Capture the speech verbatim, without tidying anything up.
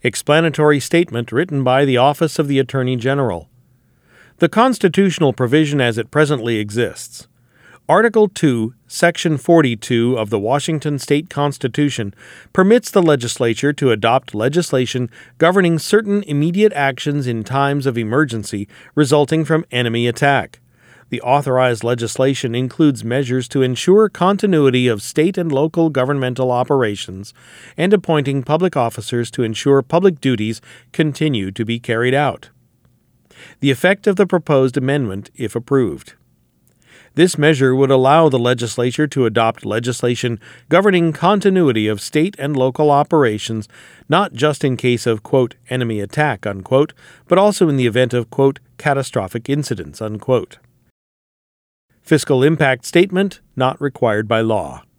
Explanatory statement written by the Office of the Attorney General. The constitutional provision as it presently exists. Article two, Section forty-two of the Washington State Constitution permits the legislature to adopt legislation governing certain immediate actions in times of emergency resulting from enemy attack. The authorized legislation includes measures to ensure continuity of state and local governmental operations and appointing public officers to ensure public duties continue to be carried out. The effect of the proposed amendment, if approved. This measure would allow the legislature to adopt legislation governing continuity of state and local operations, not just in case of, quote, enemy attack, unquote, but also in the event of, quote, catastrophic incidents, unquote. Fiscal impact statement not required by law.